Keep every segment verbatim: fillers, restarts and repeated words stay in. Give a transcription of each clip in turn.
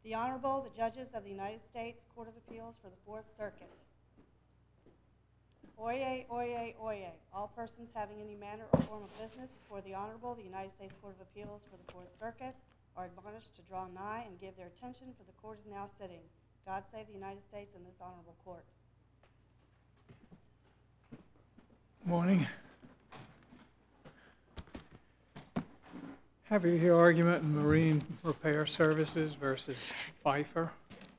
The Honorable, the Judges of the United States Court of Appeals for the Fourth Circuit. Oyez, oyez, oyez. All persons having any manner or form of business before the Honorable, the United States Court of Appeals for the Fourth Circuit, are admonished to draw nigh and give their attention, for the Court is now sitting. God save the United States and this Honorable Court. Morning. Happy to hear argument in Marine Repair Services versus Pfeiffer.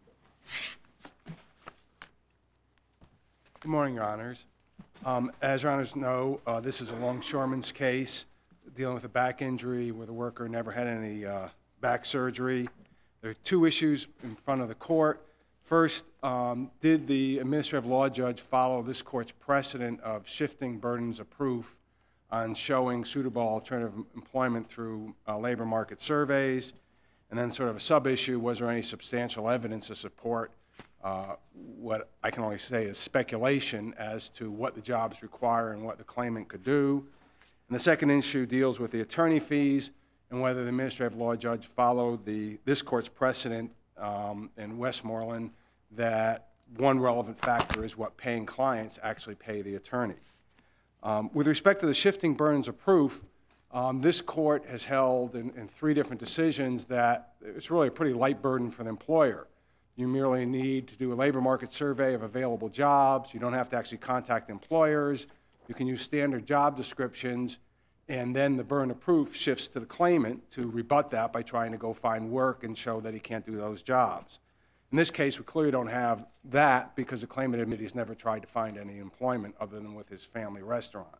Good morning, Your Honors. Um, as Your Honors know, uh, this is a longshoreman's case dealing with a back injury where the worker never had any uh, back surgery. There are two issues in front of the court. First, um, did the administrative law judge follow this court's precedent of shifting burdens of proof on showing suitable alternative employment through uh, labor market surveys? And then sort of a sub-issue, was there any substantial evidence to support uh, what I can only say is speculation as to what the jobs require and what the claimant could do? And the second issue deals with the attorney fees and whether the administrative law judge followed the this court's precedent um, in Westmoreland that one relevant factor is what paying clients actually pay the attorney. Um, with respect to the shifting burdens of proof, um, this court has held in, in three different decisions that it's really a pretty light burden for the employer. You merely need to do a labor market survey of available jobs. You don't have to actually contact employers. You can use standard job descriptions, and then the burden of proof shifts to the claimant to rebut that by trying to go find work and show that he can't do those jobs. In this case, we clearly don't have that because the claimant admitted he's never tried to find any employment other than with his family restaurant.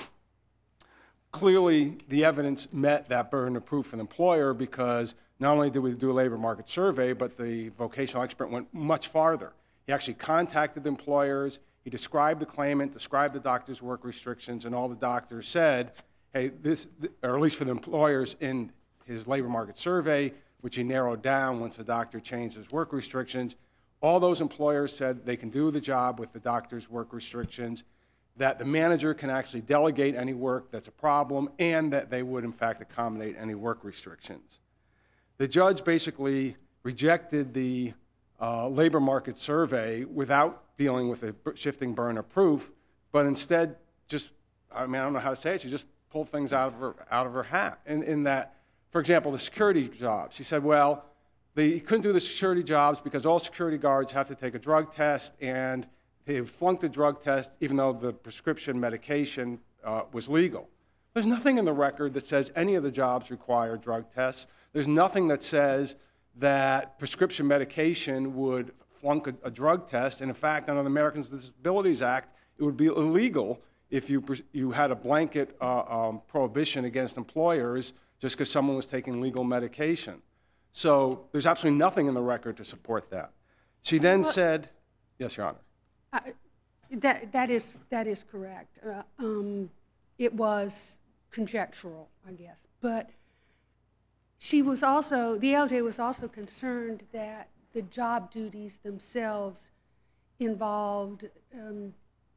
Clearly, the evidence met that burden of proof for the employer because not only did we do a labor market survey, but the vocational expert went much farther. He actually contacted the employers. He described the claimant, described the doctor's work restrictions, and all the doctors said, hey, this, or at least for the employers in his labor market survey, which he narrowed down once the doctor changed his work restrictions, all those employers said they can do the job with the doctor's work restrictions, that the manager can actually delegate any work that's a problem, and that they would, in fact, accommodate any work restrictions. The judge basically rejected the uh, labor market survey without dealing with a shifting burden of proof, but instead just, I mean, I don't know how to say it, she just pulled things out of her, out of her hat, in, in that, for example, the security jobs. She said, well, they couldn't do the security jobs because all security guards have to take a drug test, and they flunked the drug test even though the prescription medication uh, was legal. There's nothing in the record that says any of the jobs require drug tests. There's nothing that says that prescription medication would flunk a, a drug test. And in fact, under the Americans with Disabilities Act, it would be illegal if you, you had a blanket uh, um, prohibition against employers just because someone was taking legal medication. So there's absolutely nothing in the record to support that. She then well, said, yes, Your Honor. Uh, that, that, is, that is correct. Uh, um, it was conjectural, I guess. But she was also, the L J was also concerned that the job duties themselves involved, um,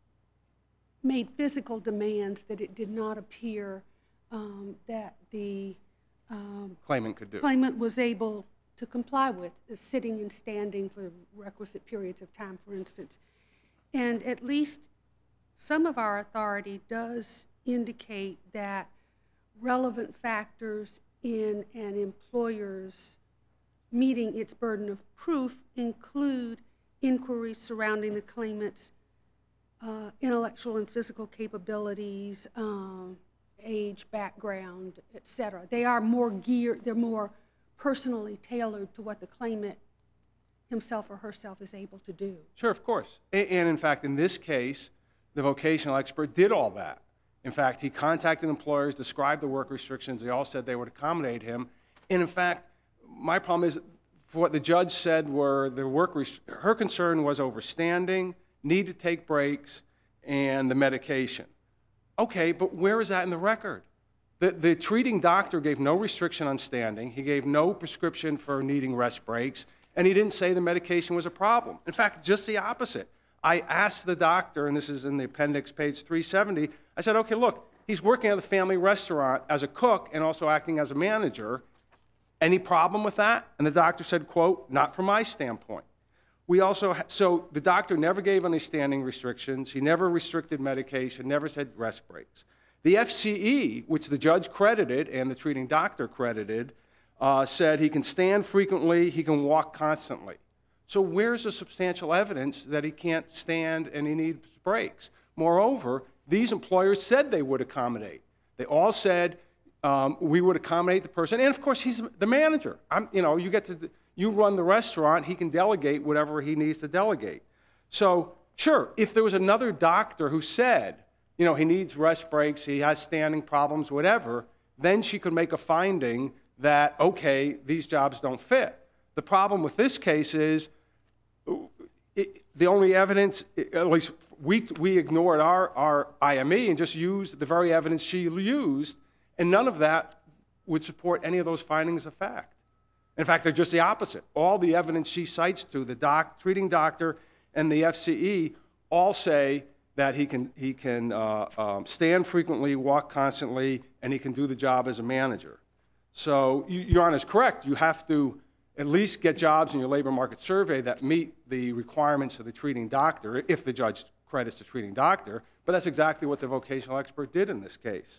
made physical demands that it did not appear um, that the um, claimant could do. Claimant was able to comply with, sitting and standing for requisite periods of time, for instance. And at least some of our authority does indicate that relevant factors in an employer's meeting its burden of proof include inquiries surrounding the claimant's uh, intellectual and physical capabilities, um, age, background, et cetera. They are more geared, they're more personally tailored to what the claimant himself or herself is able to do. Sure, of course. And, and in fact, in this case, the vocational expert did all that. In fact, he contacted employers, described the work restrictions. They all said they would accommodate him. And in fact, my problem is, for what the judge said were the work, rest- her concern was overstanding, need to take breaks, and the medication. Okay, but where is that in the record? The, the treating doctor gave no restriction on standing. He gave no prescription for needing rest breaks, and he didn't say the medication was a problem. In fact, just the opposite. I asked the doctor, and this is in the appendix, page three seventy, I said, okay, look, he's working at the family restaurant as a cook and also acting as a manager, Any problem with that? And the doctor said, quote, not from my standpoint. We also, ha- so the doctor never gave any standing restrictions. He never restricted medication, never said rest breaks. The F C E, which the judge credited and the treating doctor credited, uh, said he can stand frequently, he can walk constantly. So where's the substantial evidence that he can't stand and he needs breaks? Moreover, these employers said they would accommodate. They all said um, we would accommodate the person, and of course he's the manager. I'm, you know, you get to you run the restaurant. He can delegate whatever he needs to delegate. So sure, if there was another doctor who said, you know, he needs rest breaks, he has standing problems, whatever, then she could make a finding that okay, these jobs don't fit. The problem with this case is it, the only evidence, at least we we ignored our, our I M E and just used the very evidence she used, and none of that would support any of those findings of fact. In fact, they're just the opposite. All the evidence she cites to the doc, treating doctor and the F C E all say that he can he can uh, um, stand frequently, walk constantly, and he can do the job as a manager. So you, Your Honor is correct. You have to at least get jobs in your labor market survey that meet the requirements of the treating doctor, if the judge credits the treating doctor. But that's exactly what the vocational expert did in this case.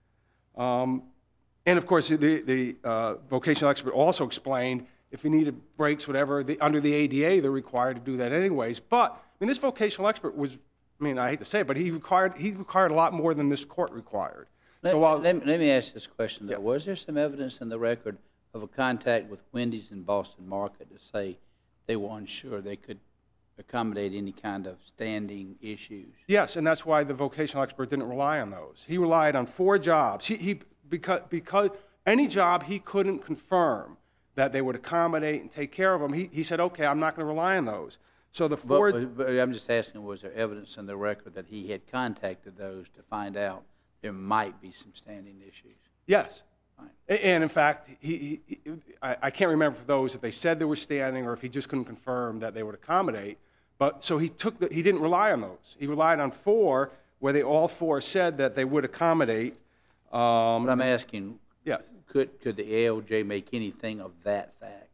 Um, and of course, the, the uh, vocational expert also explained if you needed breaks, whatever, the, under the A D A, they're required to do that anyways. But I mean, this vocational expert was, I mean, I hate to say it, but he required he required a lot more than this court required. Let, so while, let, let me ask this question, though. Yeah. Was there some evidence in the record of a contact with Wendy's in Boston Market to say they were unsure they could accommodate any kind of standing issues? Yes, and that's why the vocational expert didn't rely on those. He relied on four jobs. He, he because because any job he couldn't confirm that they would accommodate and take care of him, he, he said, okay, I'm not going to rely on those. So the four. But, but I'm just asking, was there evidence in the record that he had contacted those to find out there might be some standing issues? Yes. Fine. And in fact, he, he, I, I can't remember for those if they said they were standing or if he just couldn't confirm that they would accommodate. But so he took the, he didn't rely on those. He relied on four where they all four said that they would accommodate. Um, But I'm asking, yes. could could the A L J make anything of that fact?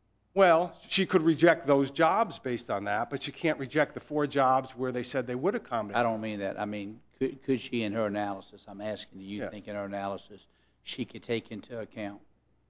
Well, she could reject those jobs based on that, but she can't reject the four jobs where they said they would accommodate. I don't mean that. I mean, could, could she in her analysis, I'm asking, do you Yeah. think in her analysis she could take into account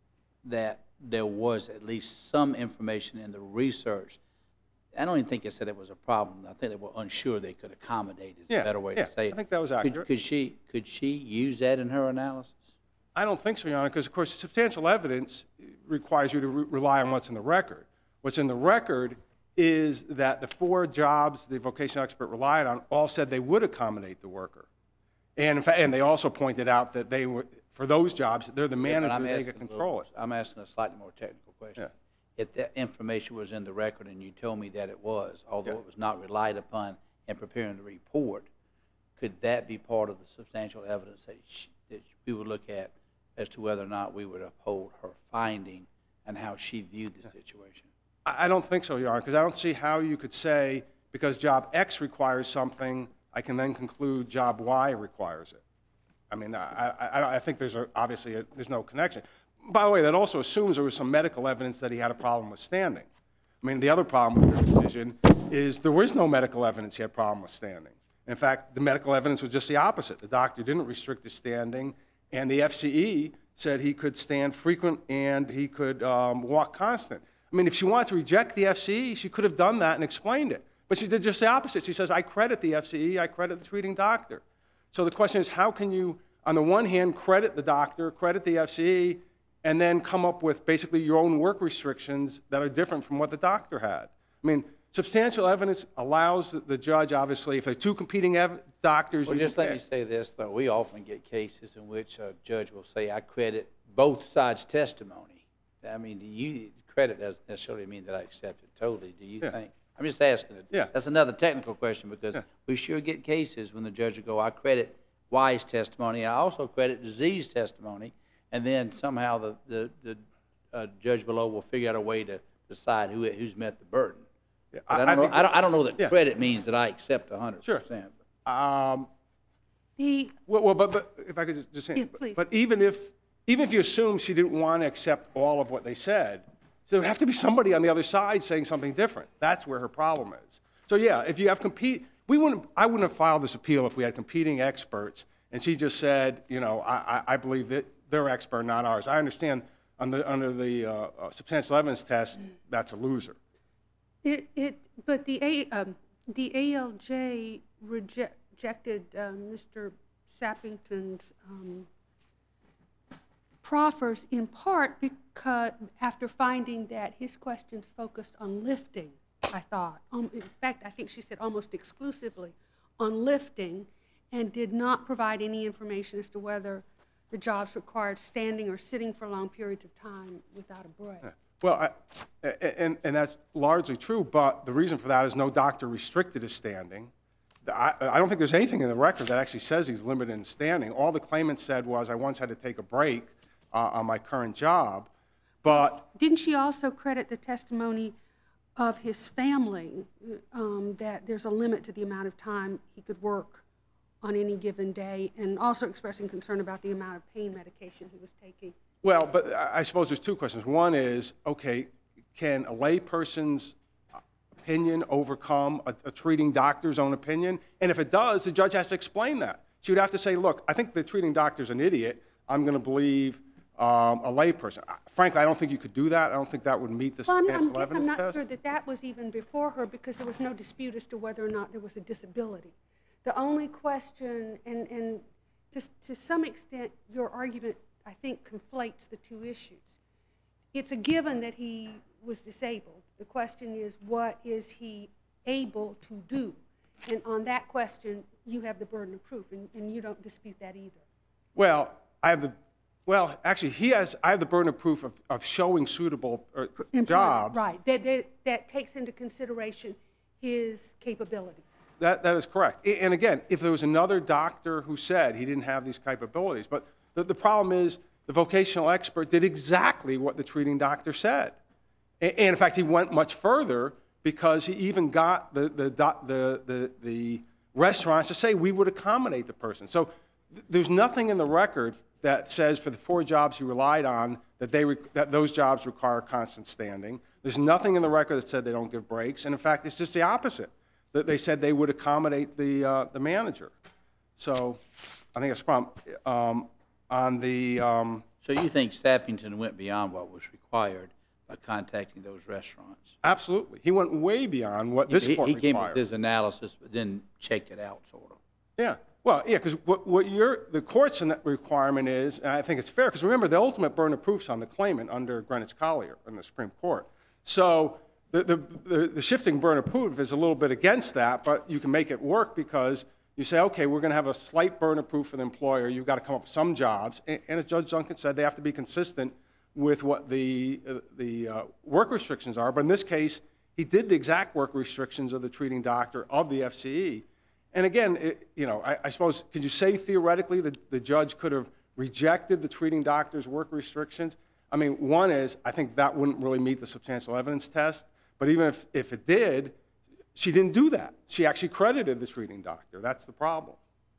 that there was at least some information in the research? I don't even think it said it was a problem. I think they were unsure they could accommodate is Yeah, a better way yeah, to say it. I think that was Could, accurate. could she could she use that in her analysis? I don't think so, Your Honor, because, of course, substantial evidence requires you to re- rely on what's in the record. What's in the record is that the four jobs the vocational expert relied on all said they would accommodate the worker. And, in fact, and they also pointed out that they were, for those jobs, they're the Yeah, but manager, I'm they asking can a little control more- it. I'm asking a slightly more technical question. Yeah. If that information was in the record and you told me that it was, although Yeah. it was not relied upon in preparing the report, could that be part of the substantial evidence that, sh that we would look at as to whether or not we would uphold her finding and how she viewed the situation? I I don't think so, Your Honor, because I don't see how you could say because job X requires something, I can then conclude job Y requires it. I mean, I, I, I think there's a, obviously a, there's no connection. By the way, that also assumes there was some medical evidence that he had a problem with standing. I mean, the other problem with your decision is there was no medical evidence he had a problem with standing. In fact, the medical evidence was just the opposite. The doctor didn't restrict his standing, and the F C E said he could stand frequent and he could um, walk constant. I mean, if she wanted to reject the F C E, she could have done that and explained it. But she did just the opposite. She says, I credit the F C E, I credit the treating doctor. So the question is, how can you, on the one hand, credit the doctor, credit the F C E, and then come up with basically your own work restrictions that are different from what the doctor had? I mean, substantial evidence allows the judge, obviously, if there are two competing ev doctors, Well, you just can let me pick. say this, though. We often get cases in which a judge will say, I credit both sides' testimony. I mean, do you, credit doesn't necessarily mean that I accept it totally, do you Yeah. think? I'm just asking it. Yeah. That's another technical question because Yeah. we sure get cases when the judge will go, I credit Y's testimony, I also credit Z's testimony, and then somehow the, the, the uh, judge below will figure out a way to decide who, who's met the burden. Yeah, But I, I- don't I know, think I, don't, I don't know that yeah. credit means that I accept one hundred percent. Sure. Um, The, well, well, but, but if I could just, just say, Yeah, please. but even if even if you assume she didn't want to accept all of what they said, there would have to be somebody on the other side saying something different. That's where her problem is. So yeah, if you have compete, we wouldn't. I wouldn't have filed this appeal if we had competing experts, and she just said, you know, I, I, I believe that they're expert, not ours. I understand under under the uh, uh, substantial evidence test, that's a loser. It it but the A um, the A L J reject, rejected um, Mister Sappington's um, proffers in part because after finding that his questions focused on lifting, I thought. Um, in fact, I think she said almost exclusively on lifting, and did not provide any information as to whether the jobs required standing or sitting for long periods of time without a break. Well, I, and, and that's largely true, but the reason for that is no doctor restricted his standing. I, I don't think there's anything in the record that actually says he's limited in standing. All the claimant said was, I once had to take a break uh, on my current job, but... Didn't she also credit the testimony of his family um, that there's a limit to the amount of time he could work on any given day, and also expressing concern about the amount of pain medication he was taking? Well, but I suppose there's two questions. One is, okay, can a layperson's opinion overcome a, a treating doctor's own opinion? And if it does, the judge has to explain that. She would have to say, look, I think the treating doctor's an idiot. I'm going to believe um, a layperson. Frankly, I don't think you could do that. I don't think that would meet the well, substantial I'm, evidence I'm not test. sure that that was even before her, because there was no dispute as to whether or not there was a disability. The only question, and, and to, to some extent, your argument, I think, conflates the two issues. It's a given that he was disabled. The question is, what is he able to do? And on that question, you have the burden of proof, and, and you don't dispute that either. Well, I have the, well, actually, he has, I have the burden of proof of, of showing suitable uh, jobs. Right, that, that, that takes into consideration his capabilities. That, that is correct. And again, if there was another doctor who said he didn't have these capabilities, but the, the problem is the vocational expert did exactly what the treating doctor said. And, and in fact, he went much further, because he even got the, the, the, the, the restaurants to say we would accommodate the person. So th there's nothing in the record that says for the four jobs he relied on that, they that those jobs require constant standing. There's nothing in the record that said they don't give breaks. And in fact, it's just the opposite. That they said they would accommodate the, uh, the manager. So I think that's a problem. Um, on the... Um, So you think Sappington went beyond what was required by contacting those restaurants? Absolutely. He went way beyond what this he, court he required. He came with his analysis, but then checked it out, sort of. Yeah. Well, yeah, because what, what you're, the court's requirement is, and I think it's fair, because remember, the ultimate burden of proof's on the claimant under Greenwich Collier in the Supreme Court. So the, the, the, the shifting burden of proof is a little bit against that, but you can make it work because you say, okay, we're going to have a slight burden of proof for the employer. You've got to come up with some jobs. And, and as Judge Duncan said, they have to be consistent with what the, uh, the uh, work restrictions are. But in this case, he did the exact work restrictions of the treating doctor of the F C E. And again, it, you know, I, I suppose, could you say theoretically that the judge could have rejected the treating doctor's work restrictions? I mean, one is, I think that wouldn't really meet the substantial evidence test. But even if, if it did, she didn't do that. She actually credited the treating doctor. That's the problem.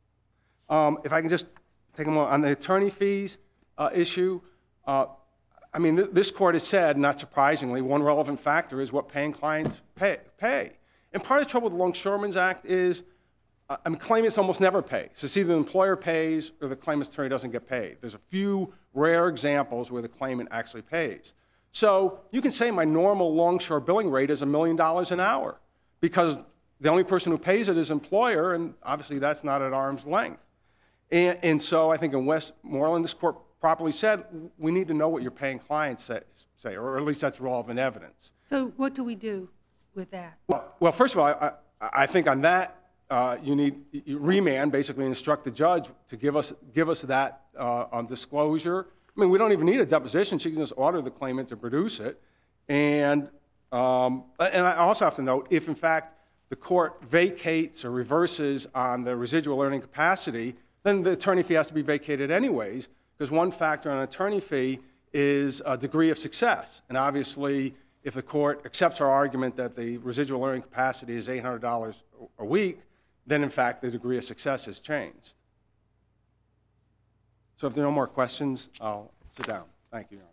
Um, if I can just take a moment on the attorney fees uh, issue. Uh, I mean, th this court has said, not surprisingly, one relevant factor is what paying clients pay. pay. And part of the trouble with the Longshoremen's Act is, uh, I mean, claimants almost never pay. So it's either the employer pays or the claimant's attorney doesn't get paid. There's a few rare examples where the claimant actually pays. So you can say my normal longshore billing rate is a million dollars an hour because the only person who pays it is employer, and obviously that's not at arm's length. And, and so I think in Westmoreland, this court properly said, we need to know what your paying clients say, say, or at least that's relevant evidence. So what do we do with that? Well, well first of all, I, I think on that, uh, you need you remand, basically instruct the judge to give us, give us that uh, on disclosure. I mean, we don't even need a deposition. She can just order the claimant to produce it. And, um, and I also have to note, if in fact the court vacates or reverses on the residual earning capacity, then the attorney fee has to be vacated anyways, because one factor on an attorney fee is a degree of success. And obviously, if the court accepts our argument that the residual earning capacity is eight hundred dollars a week, then in fact the degree of success has changed. So if there are no more questions, I'll Sit down. Thank you, Your Honor.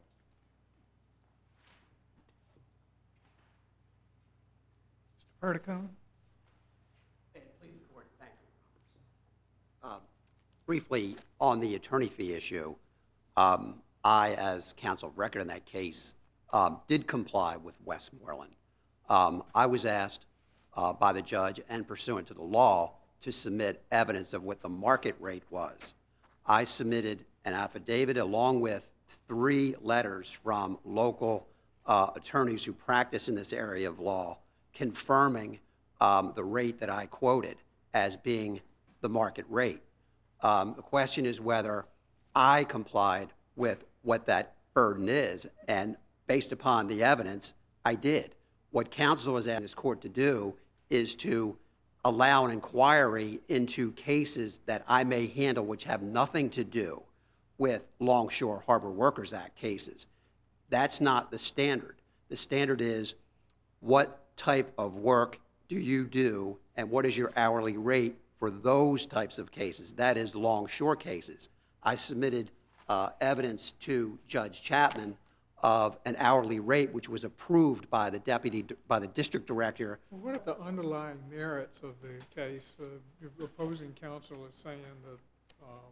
mister Perticone? Please, the court. Thank you. Um, briefly, on the attorney fee issue, um, I, as counsel of record in that case, um, did comply with Westmoreland. Um, I was asked uh, by the judge and pursuant to the law to submit evidence of what the market rate was. I submitted an affidavit along with three letters from local uh, attorneys who practice in this area of law confirming um, the rate that I quoted as being the market rate. Um, the question is whether I complied with what that burden is, and based upon the evidence, I did. What counsel is asking this court to do is to allow an inquiry into cases that I may handle which have nothing to do with Longshore Harbor Workers Act cases. That's not the standard. The standard is what type of work do you do and what is your hourly rate for those types of cases, that is longshore cases. I submitted uh, evidence to Judge Chapman of an hourly rate which was approved by the deputy, by the district director. What are the underlying merits of the case? Uh, your opposing counsel is saying that um,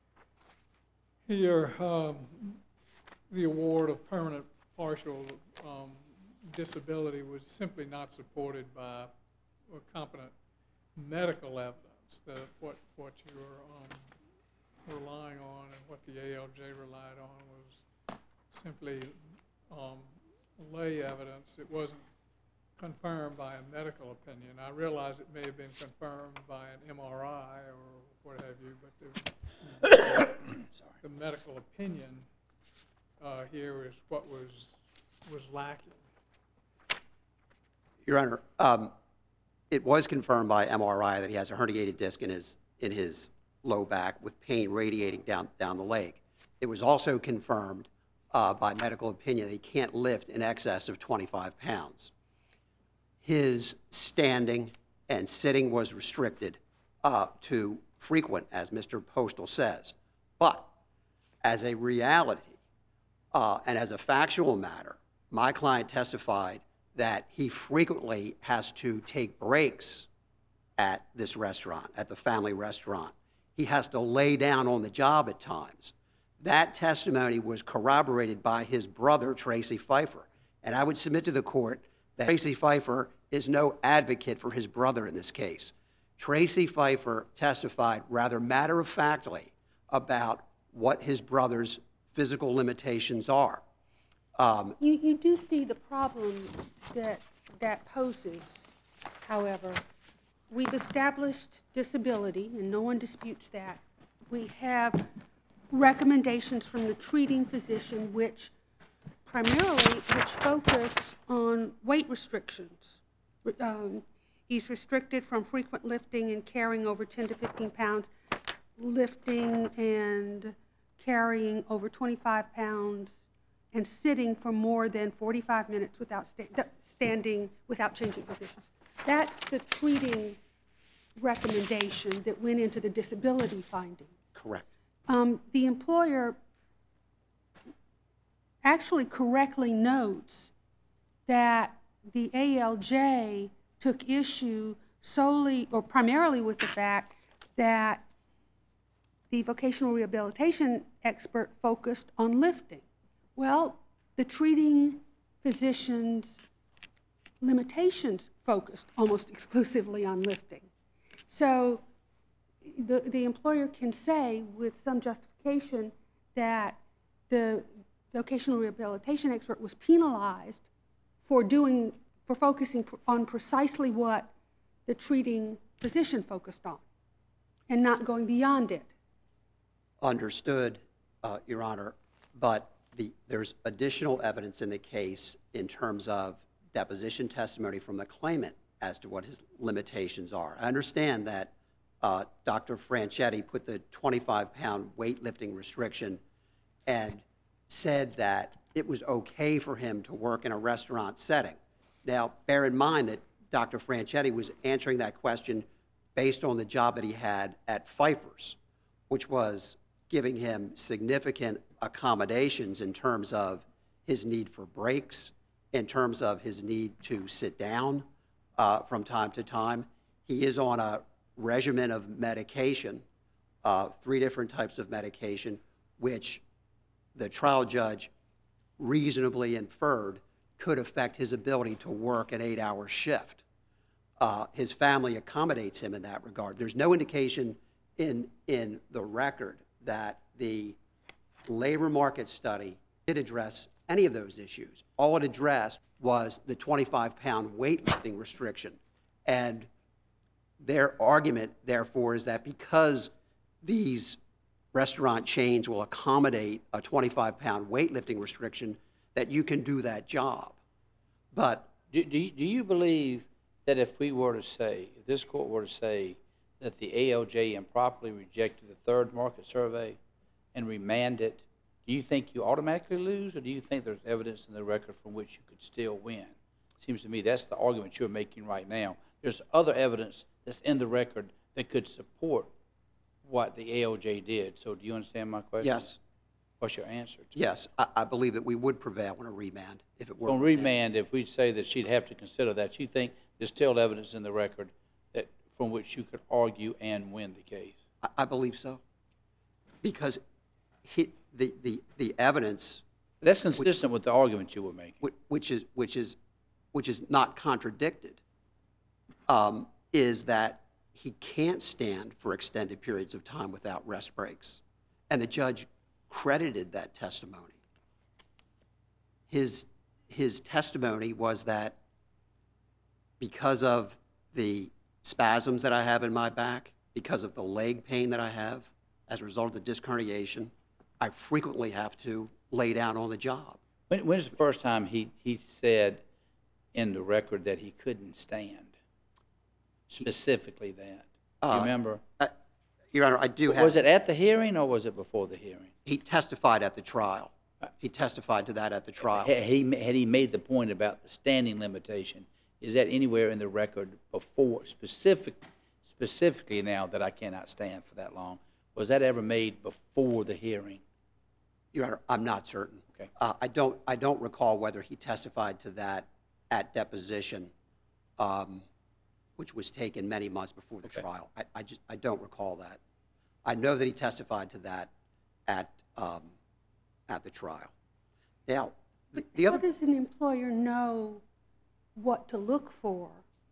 here um, the award of permanent partial um, disability was simply not supported by competent medical evidence. That what what you're um, relying on and what the A L J relied on was simply um, lay evidence. It wasn't confirmed by a medical opinion. I realize it may have been confirmed by an M R I or what have you, but the, the medical opinion uh, here is what was was lacking. Your Honor, um, it was confirmed by M R I that he has a herniated disc in his in his low back with pain radiating down down the leg. It was also confirmed uh, by medical opinion that he can't lift in excess of twenty-five pounds. His standing and sitting was restricted uh, to frequent, as Mister Postal says. But as a reality uh, and as a factual matter, my client testified that he frequently has to take breaks at this restaurant, at the family restaurant. He has to lay down on the job at times. That testimony was corroborated by his brother, Tracy Pfeiffer. And I would submit to the court that Tracy Pfeiffer is no advocate for his brother in this case. Tracy Pfeiffer testified rather matter-of-factly about what his brother's physical limitations are. Um, You, you do see the problem that that poses, however. We've established disability, and no one disputes that. We have recommendations from the treating physician which primarily which focus on weight restrictions. Um, he's restricted from frequent lifting and carrying over ten to fifteen pounds, lifting and carrying over twenty-five pounds, and sitting for more than forty-five minutes without sta- standing, without changing positions. That's the treating recommendation that went into the disability finding. correct. Um, the employer actually correctly notes that the A L J took issue solely or primarily with the fact that the vocational rehabilitation expert focused on lifting. Well, the treating physician's limitations focused almost exclusively on lifting. So the, the employer can say with some justification that the vocational rehabilitation expert was penalized for doing, for focusing on precisely what the treating physician focused on and not going beyond it. Understood, uh, Your Honor, but the, there's additional evidence in the case in terms of deposition testimony from the claimant as to what his limitations are. I understand that uh, Doctor Franchetti put the twenty-five pound weightlifting restriction and said that it was okay for him to work in a restaurant setting. Now, bear in mind that Doctor Franchetti was answering that question based on the job that he had at Pfeiffer's, which was giving him significant accommodations in terms of his need for breaks, in terms of his need to sit down uh, from time to time. He is on a regimen of medication, uh, three different types of medication, which the trial judge reasonably inferred could affect his ability to work an eight-hour shift. Uh, his family accommodates him in that regard. There's no indication in, in the record that the labor market study did address any of those issues. All it addressed was the twenty-five pound weightlifting restriction. And their argument, therefore, is that because these restaurant chains will accommodate a twenty-five pound weightlifting restriction, that you can do that job. But Do, do, you, do you believe that if we were to say, if this court were to say that the A L J improperly rejected the third market survey and remanded it, do you think you automatically lose, or do you think there's evidence in the record from which you could still win? Seems to me that's the argument you're making right now. There's other evidence that's in the record that could support what the A L J did. So do you understand my question? yes, What's your answer to yes, I, I believe that we would prevail on a remand if it were. On remand, if we say that she'd have to consider that, you think there's still evidence in the record that from which you could argue and win the case? I, I believe so, because he, the, the, the evidence, That's consistent with the argument you were making. whi- which is which is which is not contradicted, um, is that he can't stand for extended periods of time without rest breaks, and the judge credited that testimony. His his testimony was that because of the spasms that I have in my back, because of the leg pain that I have as a result of the disc herniation, I frequently have to lay down on the job. When, when's the first time he, he said in the record that he couldn't stand? Specifically that. Do you Uh, remember? Uh, Your Honor, I do have. Was it at the hearing or was it before the hearing? He testified at the trial. He testified to that at the trial. Had he, had he made the point about the standing limitation? Is that anywhere in the record before, specific, specifically now that I cannot stand for that long? Was that ever made before the hearing? Your Honor, I'm not certain. Okay. Uh, I don't. I don't recall whether he testified to that at deposition, um, which was taken many months before the Okay. trial. I, I just. I don't recall that. I know that he testified to that at um, at the trial. Now, the, the How other. does an employer know what to look for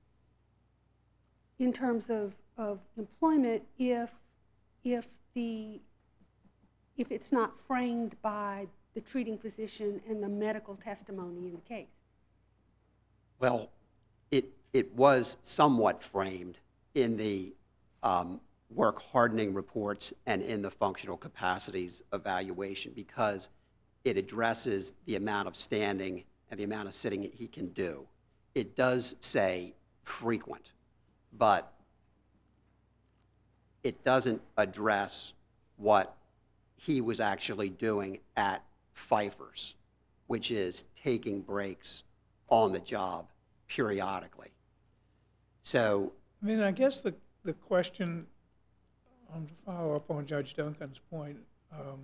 in terms of, of employment if if the if it's not framed by the treating physician and the medical testimony in the case? Well, it it was somewhat framed in the um, work hardening reports and in the functional capacities evaluation because it addresses the amount of standing and the amount of sitting he can do. It does say frequent, but it doesn't address what he was actually doing at Pfeiffer's, which is taking breaks on the job periodically. So, I mean, I guess the, the question, um, to follow up on Judge Duncan's point, um,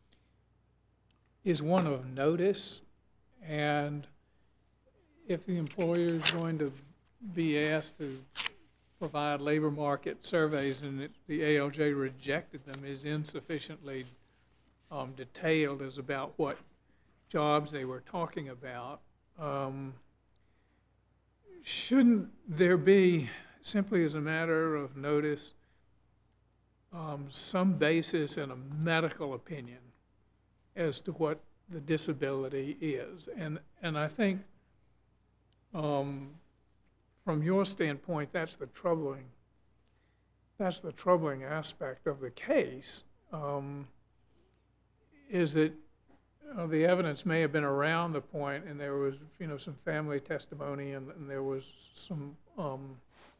is one of notice. And if the employer is going to be asked to provide labor market surveys and it, the A L J rejected them is insufficiently um, detailed as about what jobs they were talking about, um, shouldn't there be, simply as a matter of notice, um, some basis in a medical opinion as to what the disability is? And and I think um, from your standpoint, that's the troubling that's the troubling aspect of the case. Um, is that uh, the evidence may have been around the point, and there was, you know, some family testimony, and, and there was some, um,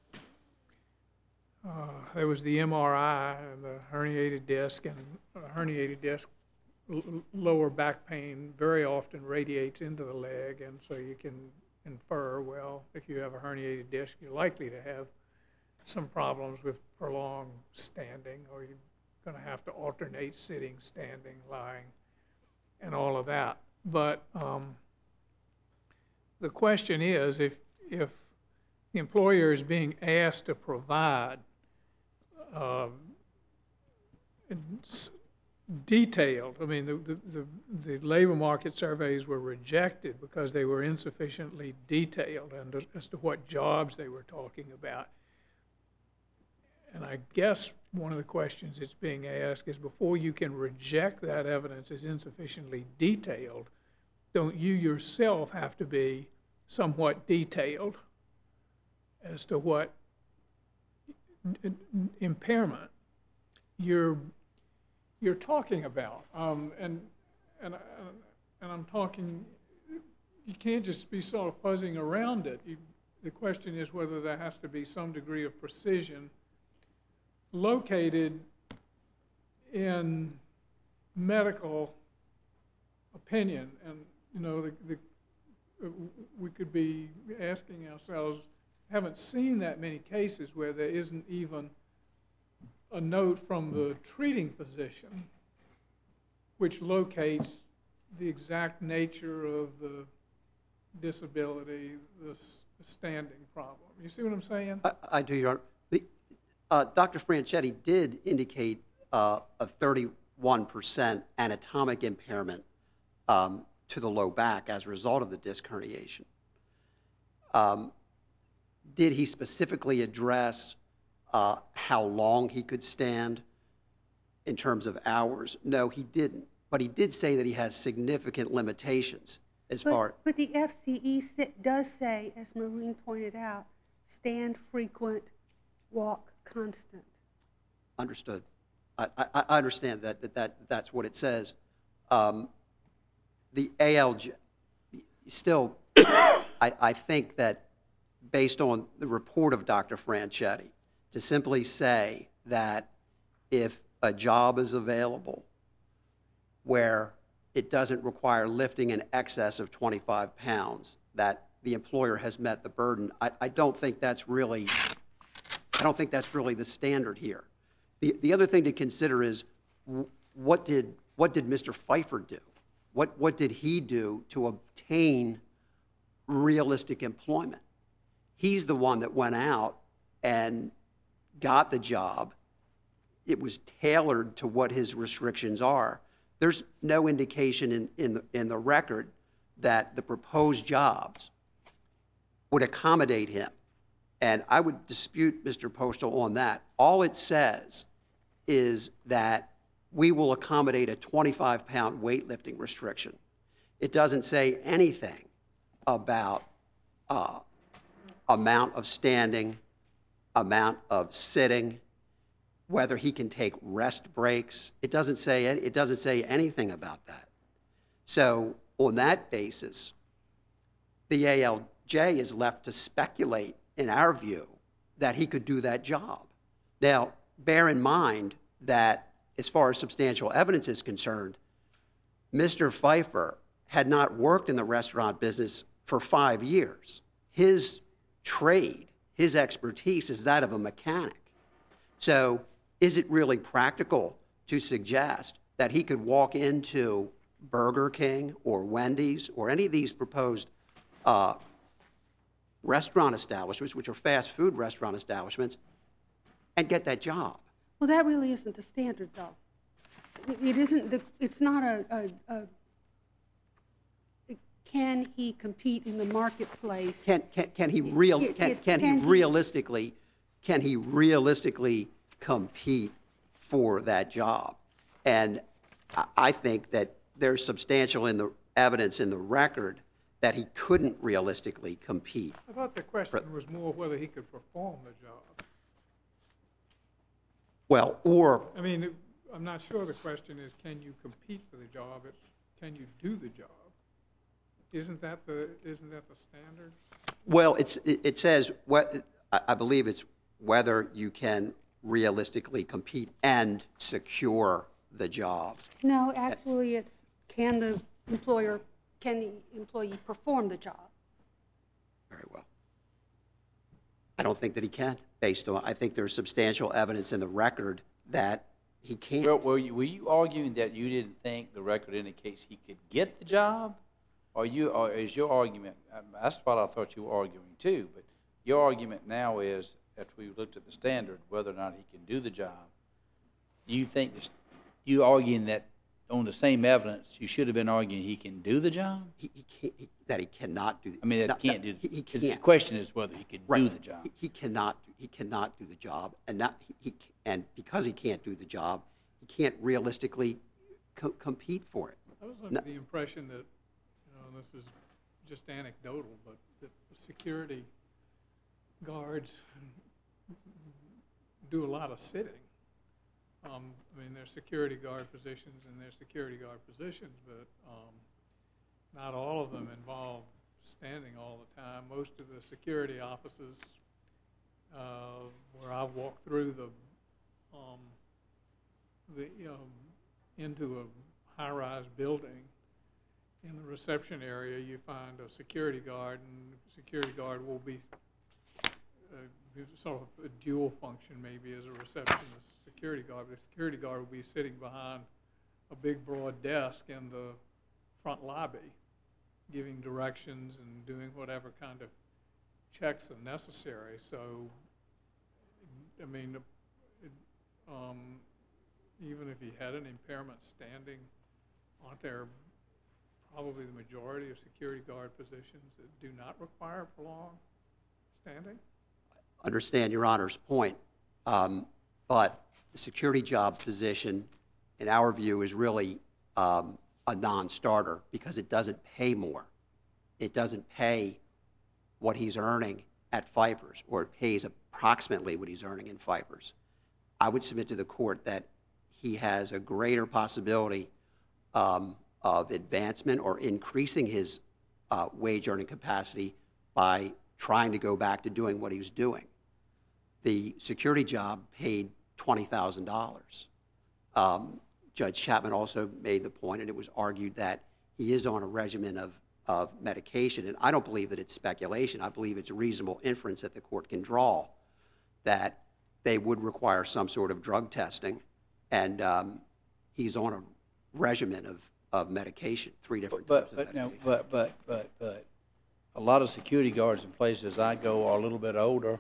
uh, there was the M R I and the herniated disc, and uh, herniated disc l- lower back pain very often radiates into the leg, and so you can infer, well, if you have a herniated disc, you're likely to have some problems with prolonged standing, or you're going to have to alternate sitting, standing, lying. all of that. But um, the question is, if if the employer is being asked to provide uh, detailed, I mean, the, the, the, the labor market surveys were rejected because they were insufficiently detailed and as to what jobs they were talking about. And I guess one of the questions that's being asked is, before you can reject that evidence as insufficiently detailed, don't you yourself have to be somewhat detailed as to what impairment you're you're talking about? Um, and and and I'm talking. You can't just be sort of fuzzing around it. You, the question is whether there has to be some degree of precision located in medical opinion. And you know, the, the we could be asking ourselves, haven't seen that many cases where there isn't even a note from the treating physician which locates the exact nature of the disability, the standing problem. You see what I'm saying? I, I do, Your Honor. The, uh, Doctor Franchetti did indicate uh, a thirty-one percent anatomic impairment um, to the low back as a result of the disc herniation. Um, did he specifically address uh, how long he could stand in terms of hours? No, he didn't. But he did say that he has significant limitations as But, far. but the F C E sit, does say, as Maureen pointed out, stand frequent, walk constant. Understood. I, I, I understand that, that, that that's what it says. Um, the A L J, still, I, I think that based on the report of Doctor Franchetti, to simply say that if a job is available where it doesn't require lifting in excess of twenty-five pounds, that the employer has met the burden, I, I don't think that's really, I don't think that's really the standard here. The, the other thing to consider is what did, what did Mister Pfeiffer do? What, what did he do to obtain realistic employment? He's the one that went out and got the job. It was tailored to what his restrictions are. There's no indication in, in, the, in the record that the proposed jobs would accommodate him. And I would dispute Mister Postal on that. All it says is that we will accommodate a twenty-five pound weightlifting restriction. It doesn't say anything about uh, amount of standing, amount of sitting, whether he can take rest breaks. It doesn't say, it doesn't say anything about that. So on that basis, the A L J is left to speculate, in our view, that he could do that job. Now, bear in mind that as far as substantial evidence is concerned, Mister Pfeiffer had not worked in the restaurant business for five years. His trade, his expertise is that of a mechanic. So is it really practical to suggest that he could walk into Burger King or Wendy's or any of these proposed uh, restaurant establishments, which are fast food restaurant establishments, and get that job? Well, that really isn't the standard, though. It isn't. The, it's not a, a, a. Can he compete in the marketplace? Can can, can he real It, can, can, can he he realistically can he realistically compete for that job? And I, I think that there's substantial in the evidence in the record that he couldn't realistically compete. I thought the question was more whether he could perform the job. Well, or I mean, I'm not sure the question is, can you compete for the job? It's, can you do the job? Isn't that the isn't that the standard? well, it's it, it says what I, I believe it's whether you can realistically compete and secure the job. No, actually, it's can the employer, can the employee perform the job? Very well. I don't think that he can, based on, I think there's substantial evidence in the record that He can't. Well, were you, were you arguing that you didn't think the record indicates he could get the job? Or you, or is your argument, um, that's what I thought you were arguing too, but your argument now is, after we looked at the standard, whether or not he can do the job, do you think this, you arguing that on the same evidence, you should have been arguing he can do the job? He, he can't, he, that he cannot do. I mean, that no, he can't no, do. He, he 'cause can't. The question is whether he could Right. do the job. He, he cannot. He cannot do the job, and not he, he and because he can't do the job, he can't realistically co- compete for it. I was under No. the impression that, you know, this is just anecdotal, but that security guards do a lot of sitting. Um, I mean, there's security guard positions and there's security guard positions, but um, not all of them involve standing all the time. Most of the security offices uh, where I've walked through the, um, the um, into a high-rise building, in the reception area, you find a security guard, and the security guard will be uh, sort of a dual function, maybe as a receptionist security guard. But the security guard will be sitting behind a big, broad desk in the front lobby, giving directions and doing whatever kind of checks are necessary. So, I mean, it, um, even if he had an impairment standing, aren't there probably the majority of security guard positions that do not require prolonged standing? Understand Your Honor's point, um, but the security job position, in our view, is really um, a non-starter because it doesn't pay more. It doesn't pay what he's earning at Pfeiffer's, or it pays approximately what he's earning in Pfeiffer's. I would submit to the court that he has a greater possibility um, of advancement or increasing his uh, wage earning capacity by trying to go back to doing what he was doing. The security job paid twenty thousand dollars. Um, Judge Chapman also made the point, and it was argued that he is on a regimen of, of medication, and I don't believe that it's speculation. I believe it's a reasonable inference that the court can draw that they would require some sort of drug testing, and um, he's on a regimen of, of medication, three different But, types of but, no, medication. but, but, but, but, a lot of security guards in places I go are a little bit older.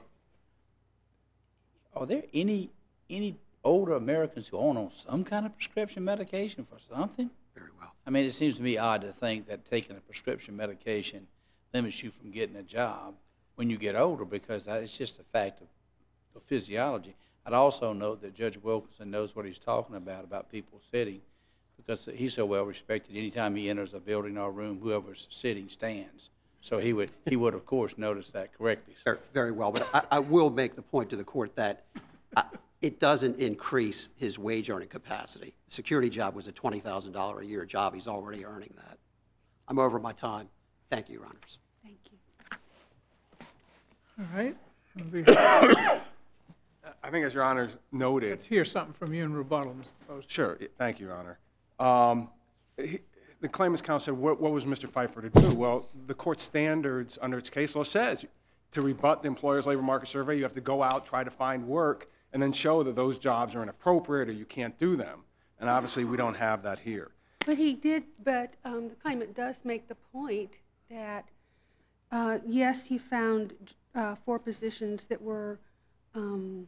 Are there any, any older Americans who are on some kind of prescription medication for something? Very well. I mean, it seems to me odd to think that taking a prescription medication limits you from getting a job when you get older, because that is just a fact of, of physiology. I'd also note that Judge Wilkinson knows what he's talking about, about people sitting, because he's so well respected. Anytime he enters a building or a room, whoever's sitting stands. So he would, he would of course notice that correctly. Very, very well, but I, I will make the point to the court that uh, it doesn't increase his wage earning capacity. The security job was a twenty thousand dollars a year job. He's already earning that. I'm over my time. Thank you, Your Honors. Thank you. All right. We'll be- I think as Your Honor noted, Let's hear something from you in rebuttal, Mister Post. sure, thank you, Your Honor. Um, he, the claimant's counsel said, what, what was Mister Pfeiffer to do? Well, the court standards under its case law says to rebut the employer's labor market survey, you have to go out, try to find work, and then show that those jobs are inappropriate or you can't do them. And obviously, we don't have that here. But he did, but um, the claimant does make the point that, uh, yes, he found uh, four positions that were um,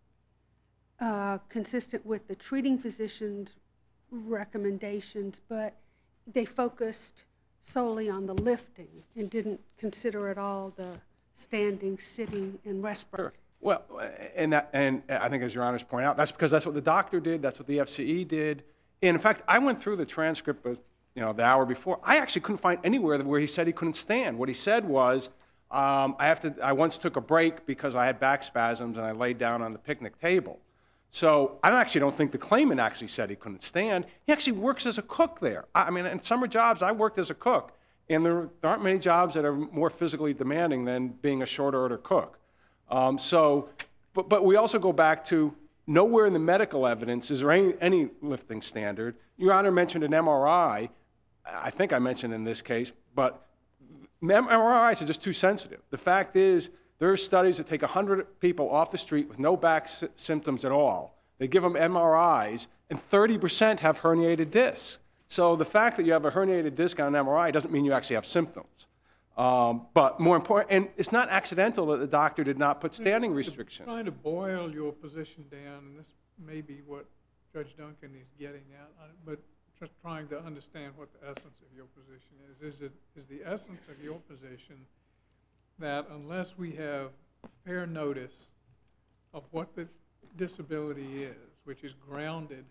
uh, consistent with the treating physician's recommendations, but they focused solely on the lifting and didn't consider at all the standing, sitting, and rest break. Sure. Well, and, that, and I think as Your Honor's point out, that's because that's what the doctor did, that's what the F C E did. And in fact, I went through the transcript of, you know, the hour before. I actually couldn't find anywhere where he said he couldn't stand. What he said was, um, I have to. I once took a break because I had back spasms and I laid down on the picnic table. So I actually don't think the claimant actually said he couldn't stand. He actually works as a cook there. I mean, in summer jobs, I worked as a cook, and there, there aren't many jobs that are more physically demanding than being a short order cook. Um, so, but, but we also go back to nowhere in the medical evidence is there any, any lifting standard. Your Honor mentioned an M R I. I think I mentioned in this case, but M R Is are just too sensitive. The fact is, there are studies that take one hundred people off the street with no back sy- symptoms at all, They give them M R Is, and thirty percent have herniated discs. So the fact that you have a herniated disc on an M R I doesn't mean you actually have symptoms. Um, but more important, and it's not accidental that the doctor did not put standing restrictions. Trying to boil your position down, and this may be what Judge Duncan is getting at, but just trying to understand what the essence of your position is. Is it is the essence of your position that unless we have fair notice of what the disability is, which is grounded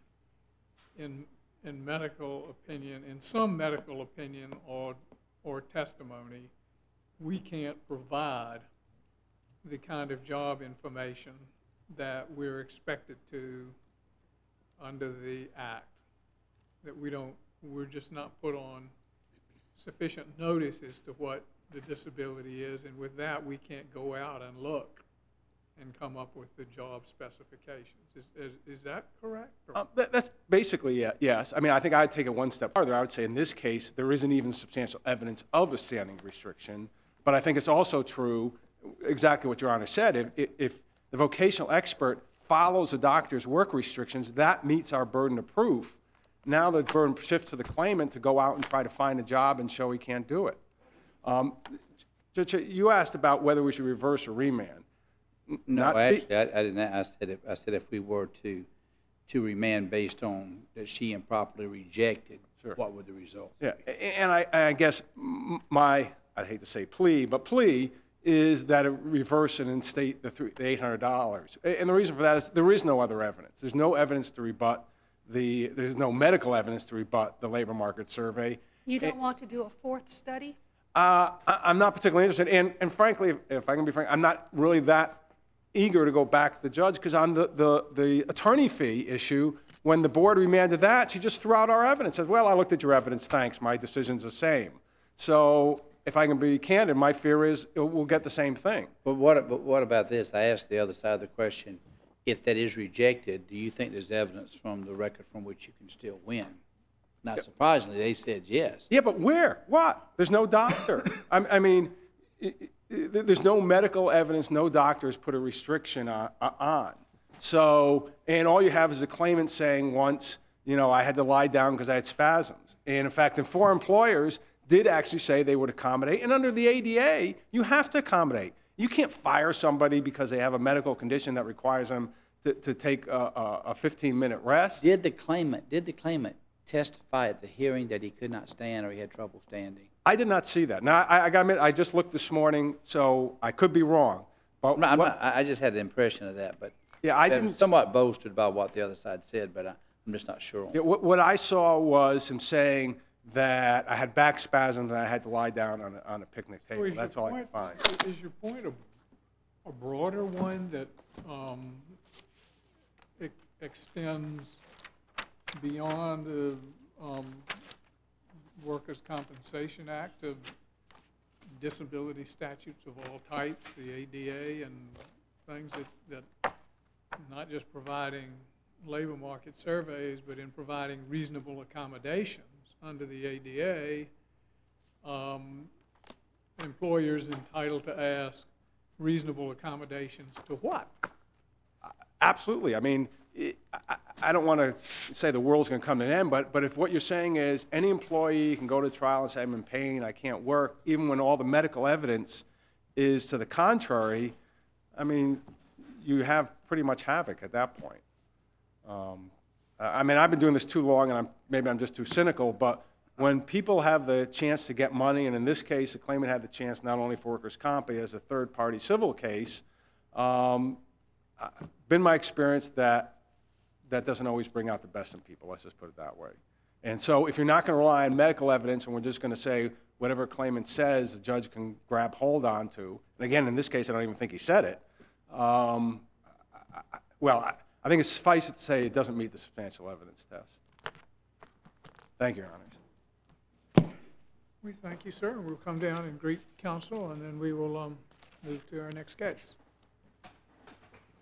in in medical opinion, in some medical opinion or or testimony, we can't provide the kind of job information that we're expected to under the Act, that we don't, we're just not put on sufficient notice as to what the disability is, and with that we can't go out and look and come up with the job specifications. Is, is, is that correct? Uh, that, that's basically, yeah, yes. I mean, I think I'd take it one step farther. I would say in this case, there isn't even substantial evidence of a standing restriction, but I think it's also true, exactly what Your Honor said, if, if the vocational expert follows a doctor's work restrictions, that meets our burden of proof. Now the burden shifts to the claimant to go out and try to find a job and show he can't do it. Um, Judge, you asked about whether we should reverse or remand. No, Not actually, be, I, I didn't. I said if I said if we were to to remand based on that she improperly rejected, Sure. what would the result? Yeah, and I, I guess my, I'd hate to say plea, but plea is that it reverse and instate the, three, the eight hundred dollars. And the reason for that is there is no other evidence. There's no evidence to rebut the, there's no medical evidence to rebut the labor market survey. You don't want to do a fourth study? Uh, I, I'm not particularly interested, and, and frankly, if, if I can be frank, I'm not really that eager to go back to the judge, because on the, the, the attorney fee issue, when the board remanded that, she just threw out our evidence, said, well, I looked at your evidence, thanks, my decision's the same. So if I can be candid, my fear is we'll get the same thing. But what, but what about this? I asked the other side of the question, if that is rejected, do you think there's evidence from the record from which you can still win? Not surprisingly, they said yes. Yeah, but where? What? There's no doctor. I, I mean, it, it, there's no medical evidence, no doctors put a restriction on, on. So, and all you have is a claimant saying once, you know, I had to lie down because I had spasms. And in fact, the four employers did actually say they would accommodate. And under the A D A, you have to accommodate. You can't fire somebody because they have a medical condition that requires them to, to take a, a fifteen minute rest. Did the claimant, did the claimant testify at the hearing that he could not stand or he had trouble standing? I did not see that. Now, I, I got to admit, I just looked this morning, so I could be wrong. But I'm not, I'm what, not, I just had an impression of that, but yeah, I it was didn't. somewhat boasted about what the other side said, but I, I'm just not sure on Yeah, what, what I saw was him saying that I had back spasms and I had to lie down on a, on a picnic table. So That's all I could find. point, is your point a, a broader one that um, it extends beyond the um, Workers' Compensation Act to disability statutes of all types, the A D A and things that, that not just providing labor market surveys, but in providing reasonable accommodations under the A D A, um, employers entitled to ask reasonable accommodations to what? Absolutely. I mean, it, I, I don't want to say the world's going to come to an end, but, but if what you're saying is any employee can go to trial and say, I'm in pain, I can't work, even when all the medical evidence is to the contrary, I mean, you have pretty much havoc at that point. Um, I mean, I've been doing this too long, and I'm, maybe I'm just too cynical, but when people have the chance to get money, and in this case, the claimant had the chance not only for workers' comp, but as a third-party civil case, um, been my experience that that doesn't always bring out the best in people, let's just put it that way. And so if you're not going to rely on medical evidence and we're just going to say whatever a claimant says, the judge can grab hold onto, and again, in this case, I don't even think he said it, um, I, I, well, I, I think it's suffice it to say it doesn't meet the substantial evidence test. Thank you, Your Honors. We thank you, sir, and we'll come down and greet counsel, and then we will um, move to our next case.